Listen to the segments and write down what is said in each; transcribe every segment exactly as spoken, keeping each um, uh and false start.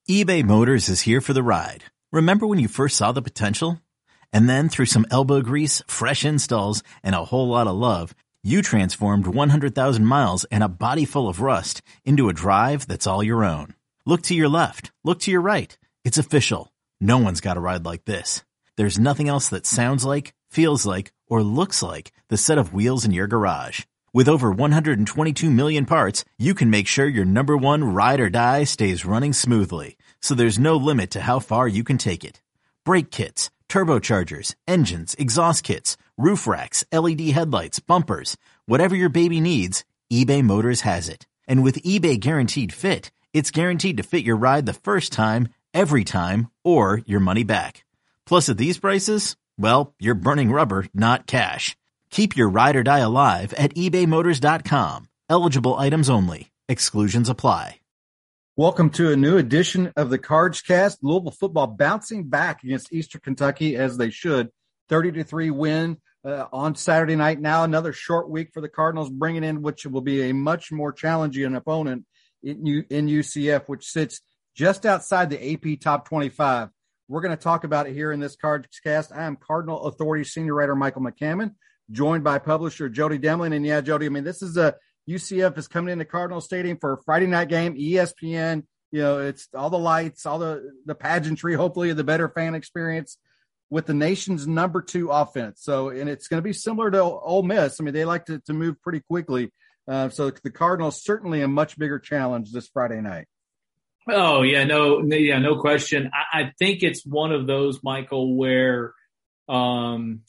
eBay Motors is here for the ride. Remember when you first saw the potential? And then through some elbow grease, fresh installs, and a whole lot of love, you transformed one hundred thousand miles and a body full of rust into a drive that's all your own. Look to your left. Look to your right. It's official. No one's got a ride like this. There's nothing else that sounds like, feels like, or looks like the set of wheels in your garage. With over one hundred twenty-two million parts, you can make sure your number one ride or die stays running smoothly. So there's no limit to how far you can take it. Brake kits, turbochargers, engines, exhaust kits, roof racks, L E D headlights, bumpers, whatever your baby needs, eBay Motors has it. And with eBay Guaranteed Fit, it's guaranteed to fit your ride the first time, every time, or your money back. Plus at these prices, well, you're burning rubber, not cash. Keep your ride or die alive at ebay motors dot com. Eligible items only. Exclusions apply. Welcome to a new edition of the Cards Cast. Louisville football bouncing back against Eastern Kentucky as they should. thirty to three win uh, on Saturday night. Now another short week for the Cardinals, bringing in which will be a much more challenging opponent in, U- in U C F, which sits just outside the A P top twenty-five. We're going to talk about it here in this Cards Cast. I am Cardinal Authority senior writer Michael McCammon, joined by publisher Jody Demlin. And yeah, Jody, I mean, this is a U C F is coming into Cardinal Stadium for a Friday night game, E S P N. You know, it's all the lights, all the, the pageantry, hopefully the better fan experience with the nation's number two offense. So, and it's going to be similar to Ole Miss. I mean, they like to, to move pretty quickly. Uh, so the Cardinals certainly a much bigger challenge this Friday night. Oh, yeah, no, yeah, no question. I, I think it's one of those, Michael, where um,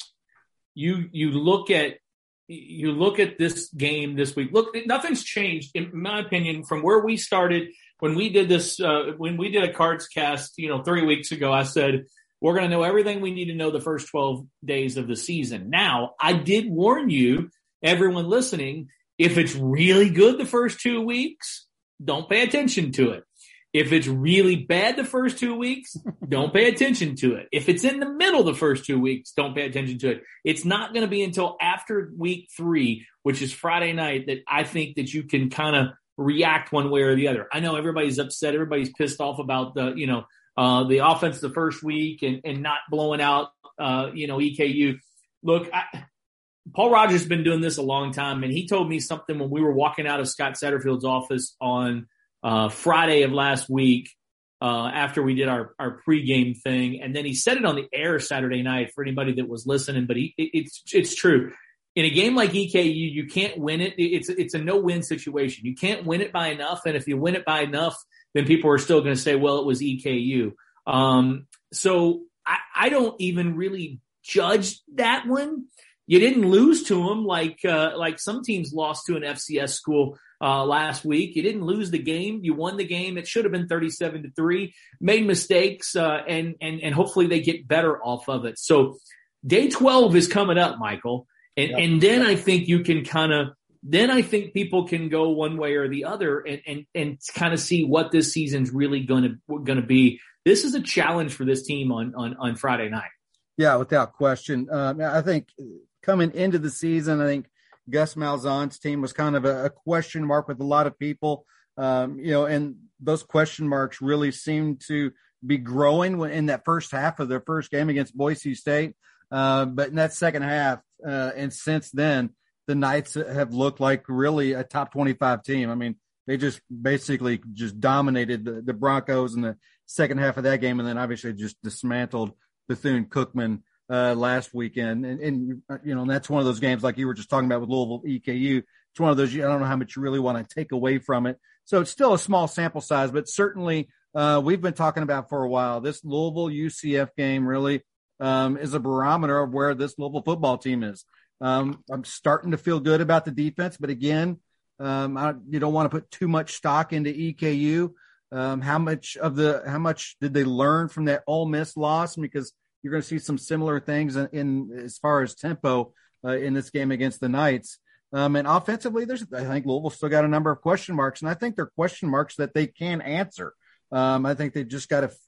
you you look at you look at this game this week. Look, nothing's changed, in my opinion, from where we started when we did this. Uh, when we did a Cards Cast, you know, three weeks ago, I said we're going to know everything we need to know the first twelve days of the season. Now, I did warn you, everyone listening, if it's really good the first two weeks, don't pay attention to it. If it's really bad the first two weeks, don't pay attention to it. If it's in the middle the first two weeks, don't pay attention to it. It's not going to be until after week three, which is Friday night, that I think that you can kind of react one way or the other. I know everybody's upset. Everybody's pissed off about the, you know, uh, the offense the first week and, and not blowing out, uh, you know, E K U. Look, I, Paul Rogers has been doing this a long time, and he told me something when we were walking out of Scott Satterfield's office on Uh, Friday of last week, uh, after we did our, our pregame thing. And then he said it on the air Saturday night for anybody that was listening, but he, it, it's, it's true. In a game like E K U, you can't win it. It's, it's a no-win situation. You can't win it by enough. And if you win it by enough, then people are still going to say, well, it was E K U. Um, so I, I don't even really judge that one. You didn't lose to them like, uh, like some teams lost to an F C S school Uh, last week. You didn't lose the game. You won the game. It should have been thirty-seven to three. Made mistakes, uh, and, and, and hopefully they get better off of it. So day twelve is coming up, Michael. And, yep. and then I think you can kind of, then I think people can go one way or the other and, and, and kind of see what this season's really going to, going to be. This is a challenge for this team on, on, on Friday night. Yeah, without question. Um, I think coming into the season, I think Gus Malzahn's team was kind of a, a question mark with a lot of people, um, you know, and those question marks really seem to be growing in that first half of their first game against Boise State. Uh, but in that second half, uh, and since then, the Knights have looked like really a top twenty-five team. I mean, they just basically just dominated the, the Broncos in the second half of that game, and then obviously just dismantled Bethune-Cookman Uh, last weekend. And, and, you know, and that's one of those games like you were just talking about with Louisville E K U. It's one of those, I don't know how much you really want to take away from it. So it's still a small sample size, but certainly uh, we've been talking about for a while. This Louisville U C F game really um, is a barometer of where this Louisville football team is. Um, I'm starting to feel good about the defense, but again, um, I, you don't want to put too much stock into E K U. Um, how much of the, how much did they learn from that Ole Miss loss? Because you're going to see some similar things in, in as far as tempo uh, in this game against the Knights. Um, and offensively, there's, I think Louisville still got a number of question marks, and I think they're question marks that they can answer. Um, I think they just got to f-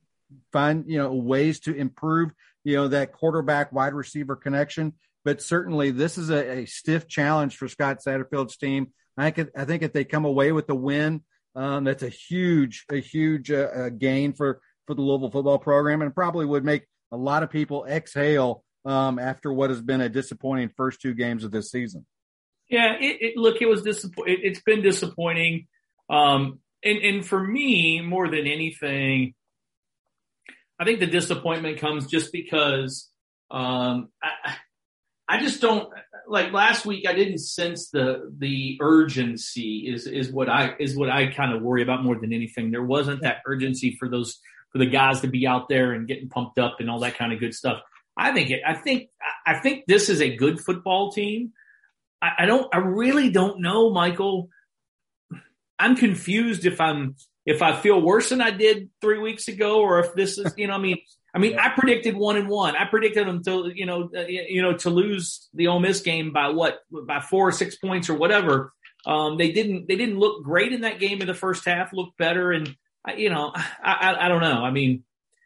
find, you know, ways to improve, you know, that quarterback wide receiver connection. But certainly this is a, a stiff challenge for Scott Satterfield's team. I think, I think if they come away with the win, Um, that's a huge, a huge uh, uh, gain for, for the Louisville football program, and probably would make a lot of people exhale um, after what has been a disappointing first two games of this season. Yeah, it, it, look, it was disappointing. It, it's been disappointing. Um, and, and for me, more than anything, I think the disappointment comes just because um, I, I just don't like last week. I didn't sense the the urgency is is what I is what I kind of worry about more than anything. There wasn't that urgency for those for the guys to be out there and getting pumped up and all that kind of good stuff. I think it, I think I think this is a good football team. I, I don't I really don't know, Michael. I'm confused if I'm if I feel worse than I did three weeks ago, or if this is, you know, I mean, I mean, I predicted one and one. I predicted them to, you know, uh, you know, to lose the Ole Miss game by what, by four or six points or whatever. Um, they didn't, they didn't look great in that game in the first half. Looked better, and you know, I, I, I don't know. I mean,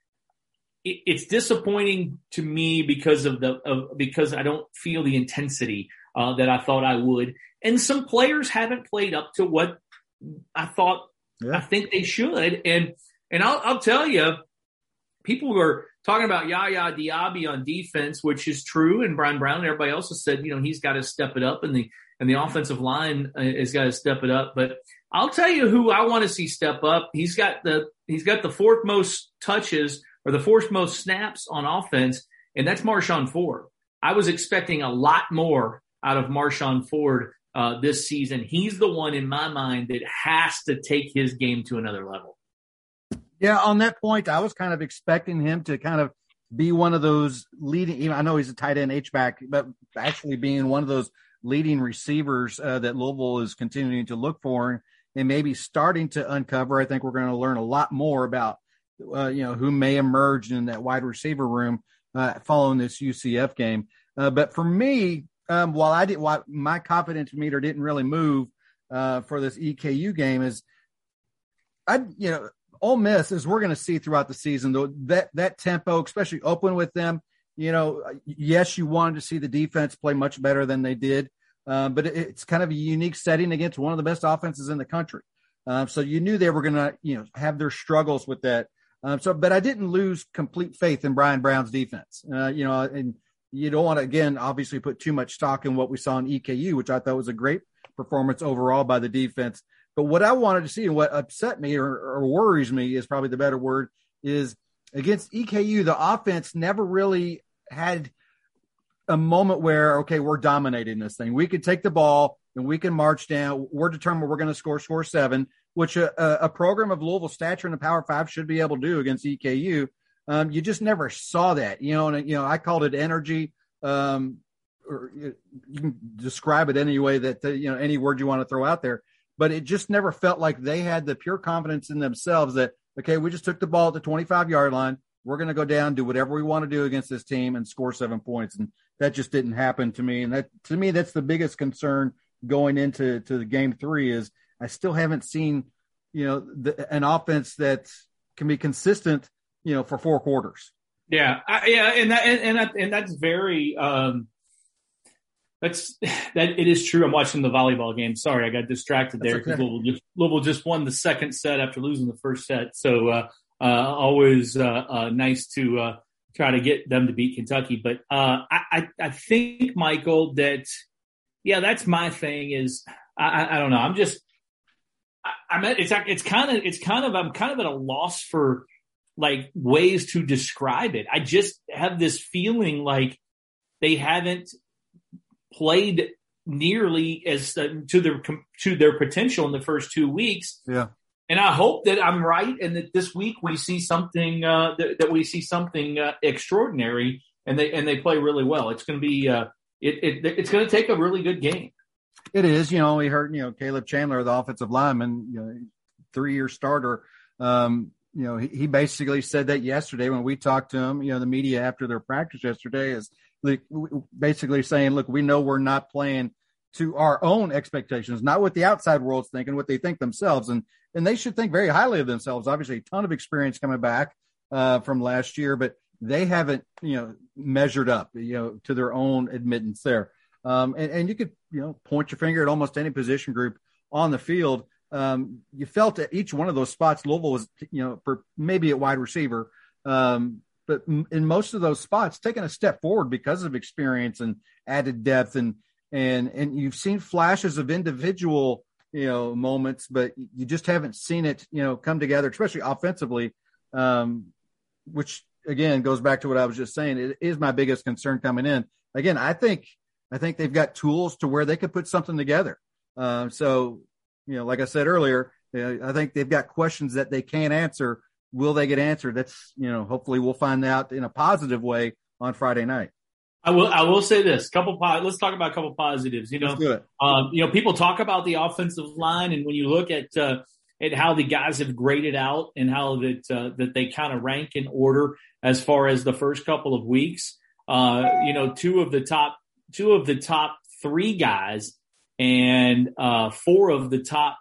it, it's disappointing to me because of the, of because I don't feel the intensity uh, that I thought I would, and some players haven't played up to what I thought. Yeah. I think they should. And, and I'll, I'll tell you, people were talking about Yaya Diaby on defense, which is true. And Brian Brown and everybody else has said, you know, he's got to step it up, and the, and the offensive line has got to step it up. But I'll tell you who I want to see step up. He's got the, he's got the fourth most touches or the fourth most snaps on offense. And that's Marshawn Ford. I was expecting a lot more out of Marshawn Ford Uh, this season. He's the one in my mind that has to take his game to another level. Yeah, on that point, I was kind of expecting him to kind of be one of those leading, you know, I know he's a tight end H-back, but actually being one of those leading receivers uh, that Louisville is continuing to look for and maybe starting to uncover. I think we're going to learn a lot more about, uh, you know, who may emerge in that wide receiver room uh, following this U C F game. Uh, but for me, Um, while I did, while my confidence meter didn't really move uh, for this E K U game, is I, you know, Ole Miss, as we're going to see throughout the season, though, that that tempo, especially open with them, you know, yes, you wanted to see the defense play much better than they did, uh, but it, it's kind of a unique setting against one of the best offenses in the country. Uh, so you knew they were going to, you know, have their struggles with that. Um, so, but I didn't lose complete faith in Brian Brown's defense. Uh, you know, and you don't want to, again, obviously put too much stock in what we saw in E K U, which I thought was a great performance overall by the defense. But what I wanted to see and what upset me or, or worries me is probably the better word is against E K U, the offense never really had a moment where, okay, we're dominating this thing. We could take the ball and we can march down. We're determined we're going to score, score seven, which a, a program of Louisville stature in the Power Five should be able to do against E K U. Um, you just never saw that, you know, and, you know, I called it energy, um, or you can describe it any way that, the, you know, any word you want to throw out there, but it just never felt like they had the pure confidence in themselves that, okay, we just took the ball at the twenty-five yard line. We're going to go down, do whatever we want to do against this team and score seven points. And that just didn't happen to me. And that, to me, that's the biggest concern going into to the game three is I still haven't seen, you know, the, an offense that can be consistent, you know, for four quarters. Yeah. I, yeah. And that, and, and, that, and that's very, um, that's, that it is true. I'm watching the volleyball game. Sorry, I got distracted there because okay. Louisville just, Louisville just won the second set after losing the first set. So, uh, uh, always, uh, uh, nice to, uh, try to get them to beat Kentucky. But, uh, I, I, I think, Michael, that, yeah, that's my thing is, I, I don't know. I'm just, I, I'm at, it's, it's kind of, it's kind of, I'm kind of at a loss for, like ways to describe it. I just have this feeling like they haven't played nearly as uh, to their to their potential in the first two weeks. Yeah, and I hope that I'm right, and that this week we see something uh, that, that we see something uh, extraordinary, and they and they play really well. It's going to be uh, it, it it's going to take a really good game. It is. You know, we heard you know Caleb Chandler, the offensive lineman, you know, three year starter. Um, You know, he, he basically said that yesterday when we talked to him, you know, the media after their practice yesterday is like, basically saying, look, we know we're not playing to our own expectations, not what the outside world's thinking, what they think themselves. And, and they should think very highly of themselves. Obviously, a ton of experience coming back uh, from last year, but they haven't, you know, measured up, you know, to their own admittance there. Um, and, and you could, you know, point your finger at almost any position group on the field. um, you felt at each one of those spots, Louisville was, you know, for maybe at wide receiver, um, but in most of those spots, taking a step forward because of experience and added depth. And, and, and you've seen flashes of individual, you know, moments, but you just haven't seen it, you know, come together, especially offensively, um, which again goes back to what I was just saying. It is my biggest concern coming in. Again, I think, I think they've got tools to where they could put something together. Um, so, you know, like I said earlier, uh, I think they've got questions that they can't answer. Will they get answered? That's, you know, hopefully we'll find out in a positive way on Friday night. I will. I will say this. Couple. Let's talk about a couple positives. You know, Let's do it. Um, you know, people talk about the offensive line, and when you look at uh, at how the guys have graded out and how that uh, that they kind of rank in order as far as the first couple of weeks, uh, you know, two of the top two of the top three guys and uh, four of the top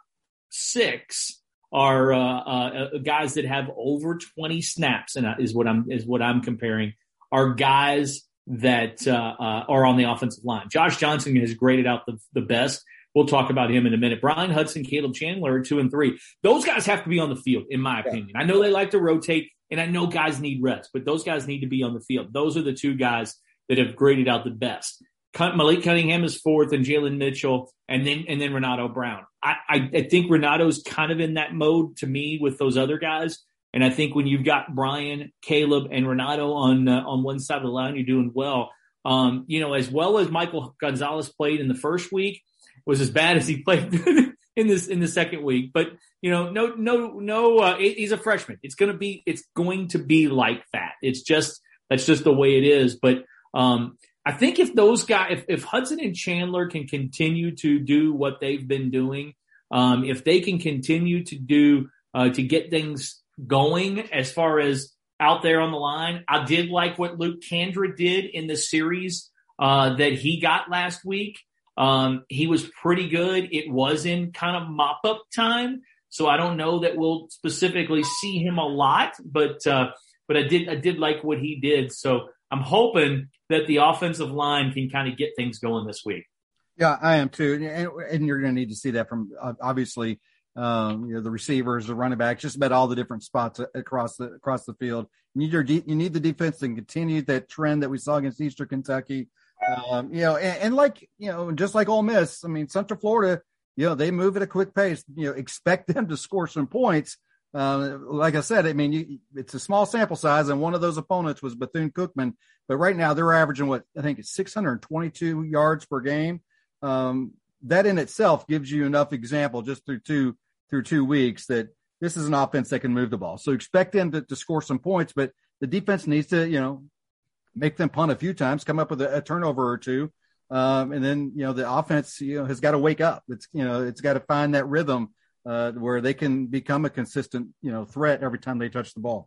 six are uh, uh, guys that have over twenty snaps, and is what I'm is what I'm comparing. Are guys that uh, uh, are on the offensive line. Josh Johnson has graded out the, the best. We'll talk about him in a minute. Brian Hudson, Caleb Chandler, two and three. Those guys have to be on the field, in my opinion. I know they like to rotate, and I know guys need rest, but those guys need to be on the field. Those are the two guys that have graded out the best. Malik Cunningham is fourth, and Jalen Mitchell, and then and then Renato Brown. I, I, I think Renato's kind of in that mode to me with those other guys. And I think when you've got Brian, Caleb, and Renato on uh, on one side of the line, you're doing well. Um, you know, as well as Michael Gonzalez played in the first week, was as bad as he played in this in the second week. But you know, no, no, no. Uh, he's a freshman. It's gonna be it's going to be like that. It's just that's just the way it is. But um, I think if those guys, if, if Hudson and Chandler can continue to do what they've been doing, um, if they can continue to do uh, to get things going as far as out there on the line. I did like what Luke Kandra did in the series uh, that he got last week. Um, he was pretty good. It was in kind of mop-up time, so I don't know that we'll specifically see him a lot, but uh, but I did I did like what he did. So I'm hoping that the offensive line can kind of get things going this week. Yeah, I am too, and, and you're going to need to see that from uh, obviously – Um, you know, the receivers, the running backs, just about all the different spots across the across the field. You need your de- you need the defense to continue that trend that we saw against Eastern Kentucky. Um, you know, and, and like you know, just like Ole Miss, I mean, Central Florida, you know, they move at a quick pace. You know, expect them to score some points. Uh, like I said, I mean, you, it's a small sample size, and one of those opponents was Bethune-Cookman. But right now, they're averaging what I think is six hundred twenty-two yards per game. Um, that in itself gives you enough example just through two. through two weeks that this is an offense that can move the ball. So expect them to, to score some points, but the defense needs to, you know, make them punt a few times, come up with a, a turnover or two. Um, and then, you know, the offense, you know, has got to wake up. It's, you know, it's got to find that rhythm uh, where they can become a consistent, you know, threat every time they touch the ball.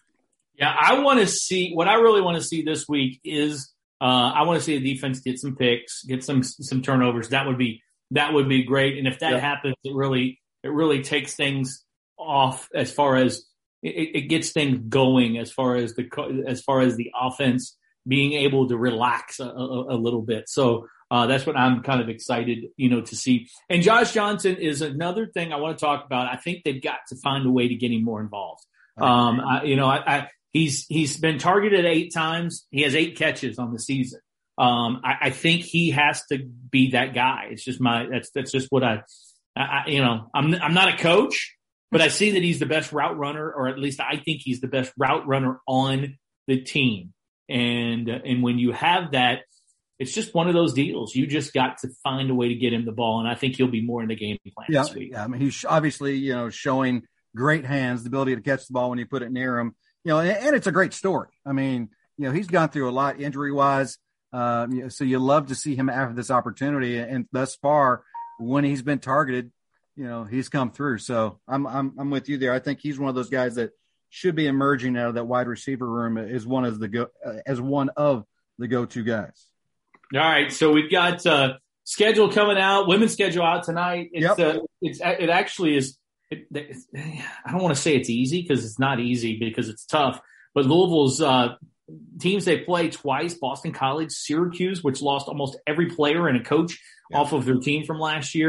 Yeah. I want to see what I really want to see this week is uh, I want to see the defense get some picks, get some, some turnovers. That would be, that would be great. And if that yep. happens, it really, It really takes things off as far as it, it gets things going as far as the as far as the offense being able to relax a, a, a little bit. So uh, that's what I'm kind of excited, you know, to see. And Josh Johnson is another thing I want to talk about. I think they've got to find a way to get him more involved. Um, I, you know, I, I, he's he's been targeted eight times. He has eight catches on the season. Um, I, I think he has to be that guy. It's just my that's that's just what I. I, you know, I'm I'm not a coach, but I see that he's the best route runner, or at least I think he's the best route runner on the team. And uh, and when you have that, it's just one of those deals. You just got to find a way to get him the ball, and I think he'll be more in the game plan yeah, this week. Yeah, I mean, he's obviously, you know, showing great hands, the ability to catch the ball when you put it near him. You know, and, and it's a great story. I mean, you know, he's gone through a lot injury-wise, um, you know, so you love to see him after this opportunity, and thus far, when he's been targeted, you know, he's come through. So I'm, I'm, I'm with you there. I think he's one of those guys that should be emerging out of that wide receiver room as one of the go, uh, as one of the go-to guys. All right. So we've got uh schedule coming out, women's schedule out tonight. It's, yep. uh, it's, it actually is, it, it's, I don't want to say it's easy because it's not easy because it's tough, but Louisville's, uh, teams they play twice, Boston College, Syracuse, which lost almost every player and a coach yeah. off of their team from last year.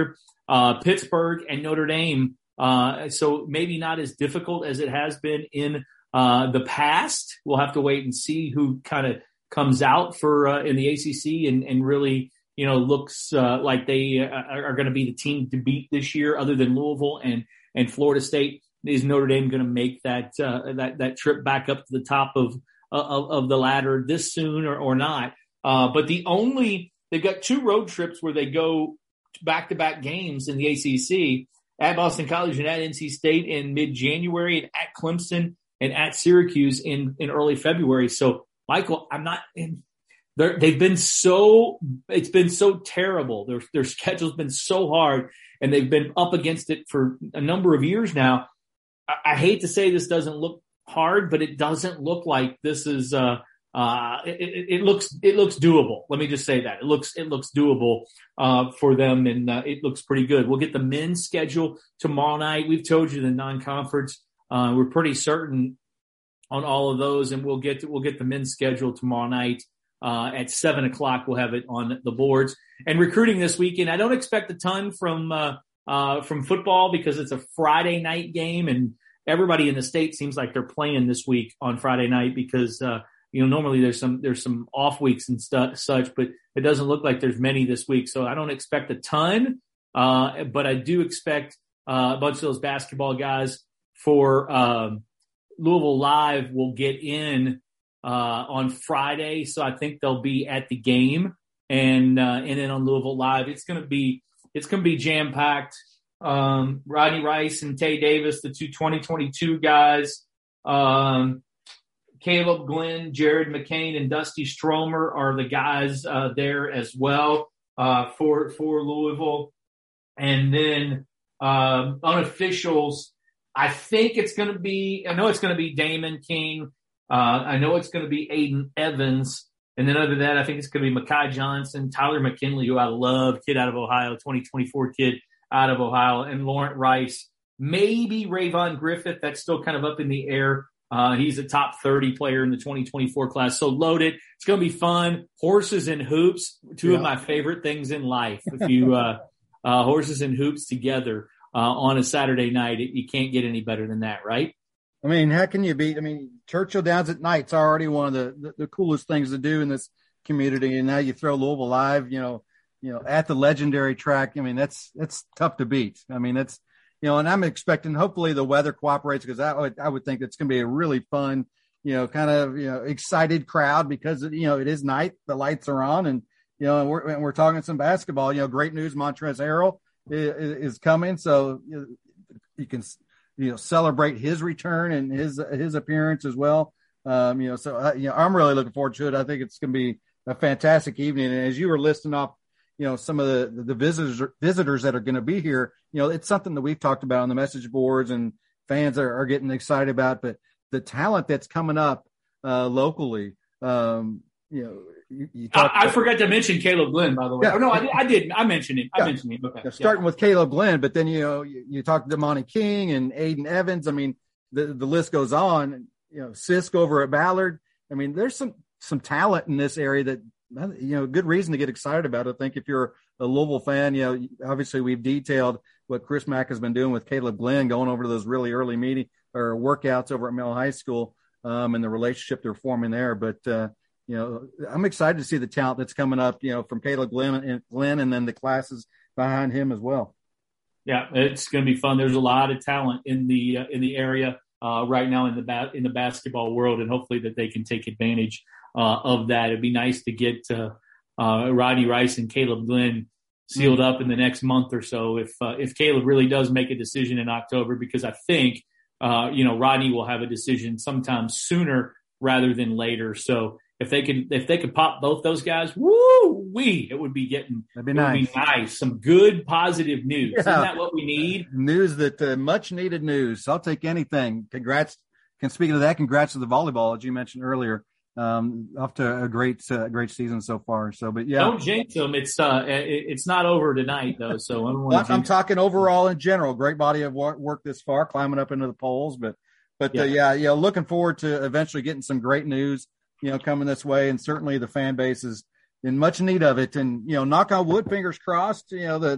uh, Pittsburgh and Notre Dame. Uh, so maybe not as difficult as it has been in uh, the past. We'll have to wait and see who kind of comes out for uh, in the A C C and, and really, you know, looks uh, like they are, are going to be the team to beat this year, other than Louisville and and Florida State. Is Notre Dame going to make that uh, that that trip back up to the top of of, of the ladder this soon or, or not? Uh, but the only they've got two road trips where they go back to back games in the A C C, at Boston College and at N C State in mid January, and at Clemson and at Syracuse in in early February. So, Michael, I'm not. They've been so it's been so terrible. Their their schedule's been so hard, and they've been up against it for a number of years now. I hate to say this doesn't look hard, but it doesn't look like this is, uh, uh, it, it, it looks, it looks doable. Let me just say that it looks, it looks doable, uh, for them. And, uh, it looks pretty good. We'll get the men's schedule tomorrow night. We've told you the non-conference, uh, we're pretty certain on all of those, and we'll get to, we'll get the men's schedule tomorrow night, uh, at seven o'clock. We'll have it on the boards. And recruiting this weekend, I don't expect a ton from, uh, Uh, from football because it's a Friday night game, and everybody in the state seems like they're playing this week on Friday night because, uh, you know, normally there's some, there's some off weeks and stuff, such, but it doesn't look like there's many this week. So I don't expect a ton, uh, but I do expect, uh, a bunch of those basketball guys for, um, Louisville Live will get in, uh, on Friday. So I think they'll be at the game, and, uh, and then on Louisville Live, it's going to be, It's going to be jam-packed. Um, Rodney Rice and Tay Davis, the two twenty twenty-two guys. Um, Caleb Glenn, Jared McCain, and Dusty Stromer are the guys uh, there as well uh, for for Louisville. And then uh, unofficials, I think it's going to be – I know it's going to be Damon King. Uh, I know it's going to be Aiden Evans. And then other than that, I think it's going to be Mekhi Johnson, Tyler McKinley, who I love, kid out of Ohio, twenty twenty-four kid out of Ohio, and Laurent Rice. Maybe Rayvon Griffith. That's still kind of up in the air. Uh, he's a top thirty player in the twenty twenty-four class. So loaded. It's going to be fun. Horses and hoops, two yeah. of my favorite things in life. If you uh, uh, horses and hoops together uh, on a Saturday night, it, you can't get any better than that, right? I mean, how can you beat? I mean, Churchill Downs at night's already one of the, the, the coolest things to do in this community, and now you throw Louisville Live, you know, you know, at the legendary track. I mean, that's that's tough to beat. I mean, that's you know, and I'm expecting hopefully the weather cooperates, because I would I would think it's going to be a really fun, you know, kind of you know excited crowd, because you know it is night, the lights are on, and you know, and we're and we're talking some basketball. You know, great news, Montrezl Harrell is, is coming, so you, know, you can. you know, celebrate his return and his, his appearance as well. Um, you know, so, uh, you know, I'm really looking forward to it. I think it's going to be a fantastic evening. And as you were listing off, you know, some of the, the visitors, visitors that are going to be here, you know, it's something that we've talked about on the message boards, and fans are, are getting excited about, but the talent that's coming up, uh, locally, um, you know, You, you I, I forgot to mention Caleb Glenn, by the way. Yeah. Oh, no, I, I didn't. I mentioned him. I yeah. mentioned him. Okay. Yeah, starting yeah. with Caleb Glenn, but then, you know, you, you talk to Damani King and Aiden Evans. I mean, the, the list goes on. You know, Sisk over at Ballard. I mean, there's some, some talent in this area that, you know, good reason to get excited about. I think if you're a Louisville fan, you know, obviously we've detailed what Chris Mack has been doing with Caleb Glenn, going over to those really early meeting or workouts over at Mill High School, um, and the relationship they're forming there. But, uh, you know, I'm excited to see the talent that's coming up, you know, from Caleb Glenn and Glenn, and then the classes behind him as well. Yeah, it's going to be fun. There's a lot of talent in the uh, in the area uh, right now in the ba- in the basketball world, and hopefully that they can take advantage uh, of that. It'd be nice to get uh, uh, Rodney Rice and Caleb Glenn sealed mm-hmm. up in the next month or so. If uh, if Caleb really does make a decision in October, because I think uh, you know Rodney will have a decision sometime sooner rather than later. So. If they could, if they could pop both those guys, woo wee, it would be getting, That'd be it nice. would be nice. Some good positive news. Yeah. Isn't that what we need? News that uh, much needed news. I'll take anything. Congrats. Can speaking of that, congrats to the volleyball, as you mentioned earlier. Um, off to a great, uh, great season so far. So, but yeah, don't jinx them. It's uh, it, it's not over tonight though. So I don't well, want I'm talking overall in general. Great body of work this far, climbing up into the polls. But, but yeah, uh, yeah, yeah, looking forward to eventually getting some great news, you know, coming this way. And certainly the fan base is in much need of it. And, you know, knock on wood, fingers crossed, you know, the, the,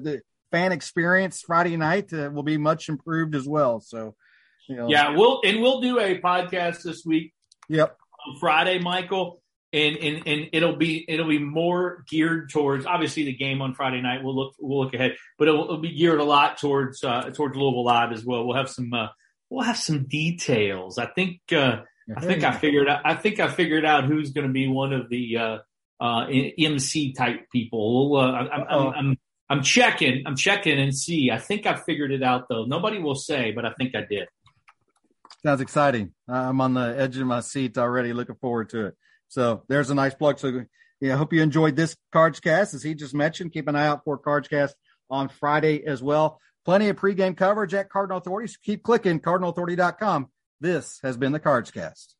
fan experience Friday night uh, will be much improved as well. So, you know, yeah, we'll and we'll do a podcast this week. Yep, on Friday, Michael, and and and it'll be it'll be more geared towards obviously the game on Friday night. We'll look we'll look ahead, but it'll, it'll be geared a lot towards uh, towards Louisville Live as well. We'll have some uh, we'll have some details. I think uh, I think I figured out I think I figured out who's going to be one of the uh, uh, M C type people. Uh, I'm, I'm, I'm I'm checking I'm checking and see. I think I figured it out though. Nobody will say, but I think I did. Sounds exciting. I'm on the edge of my seat already, looking forward to it. So there's a nice plug. So yeah, I hope you enjoyed this Cardscast. As he just mentioned, keep an eye out for Cardscast on Friday as well. Plenty of pregame coverage at Cardinal Authority. So keep clicking, cardinal authority dot com. This has been the Cardscast.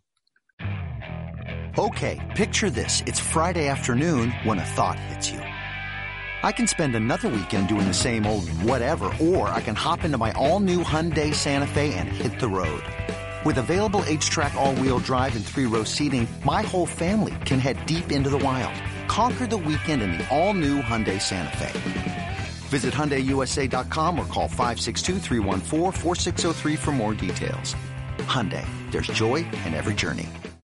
Okay, picture this. It's Friday afternoon when a thought hits you. I can spend another weekend doing the same old whatever, or I can hop into my all-new Hyundai Santa Fe and hit the road. With available H-Track all-wheel drive and three-row seating, my whole family can head deep into the wild. Conquer the weekend in the all-new Hyundai Santa Fe. Visit Hyundai U S A dot com or call five six two, three one four, four six zero three for more details. Hyundai, there's joy in every journey.